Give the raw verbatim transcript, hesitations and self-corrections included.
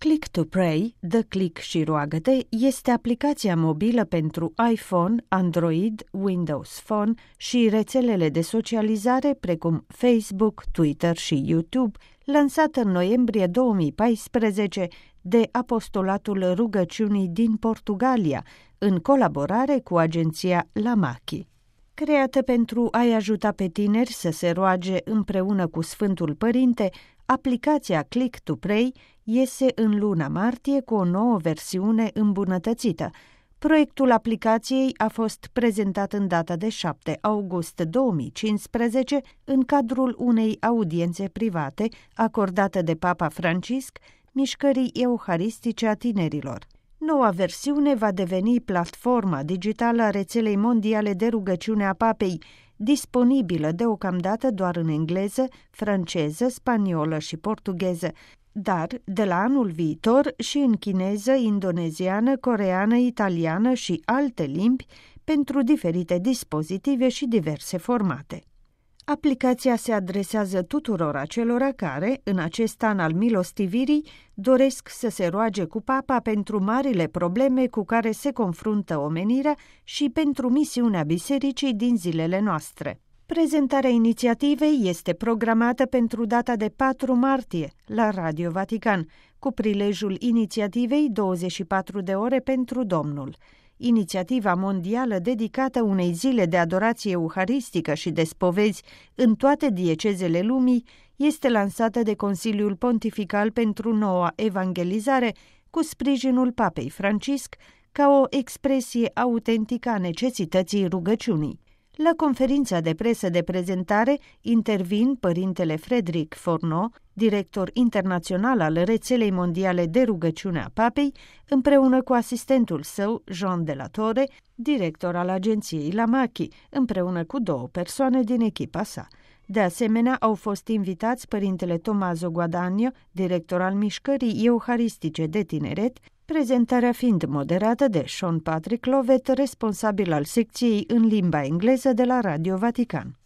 Click to Pray, Dă click și roagă-te, este aplicația mobilă pentru iPhone, Android, Windows Phone și rețelele de socializare precum Facebook, Twitter și YouTube, lansată în noiembrie două mii paisprezece de Apostolatul Rugăciunii din Portugalia, în colaborare cu agenția Lamachi. Creată pentru a-i ajuta pe tineri să se roage împreună cu Sfântul Părinte, aplicația Click to Pray iese în luna martie cu o nouă versiune îmbunătățită. Proiectul aplicației a fost prezentat în data de șapte august două mii cincisprezece în cadrul unei audiențe private acordată de Papa Francisc mișcării euharistice a tinerilor. Noua versiune va deveni platforma digitală a rețelei mondiale de rugăciune a Papei, disponibilă deocamdată doar în engleză, franceză, spaniolă și portugheză, dar de la anul viitor și în chineză, indoneziană, coreeană, italiană și alte limbi pentru diferite dispozitive și diverse formate. Aplicația se adresează tuturor acelora care, în acest an al milostivirii, doresc să se roage cu Papa pentru marile probleme cu care se confruntă omenirea și pentru misiunea bisericii din zilele noastre. Prezentarea inițiativei este programată pentru data de patru martie la Radio Vatican, cu prilejul inițiativei douăzeci și patru de ore pentru Domnul. Inițiativa mondială dedicată unei zile de adorație euharistică și de spovezi în toate diecezele lumii este lansată de Consiliul Pontifical pentru Noua Evangelizare cu sprijinul Papei Francisc ca o expresie autentică a necesității rugăciunii. La conferința de presă de prezentare intervin părintele Frédéric Fourneau, director internațional al rețelei mondiale de rugăciune a Papei, împreună cu asistentul său, Jean de la Torre, director al agenției Lamachi, împreună cu două persoane din echipa sa. De asemenea, au fost invitați părintele Tommaso Guadagno, director al mișcării euharistice de tineret, prezentarea fiind moderată de Sean Patrick Lovett, responsabil al secției în limba engleză de la Radio Vatican.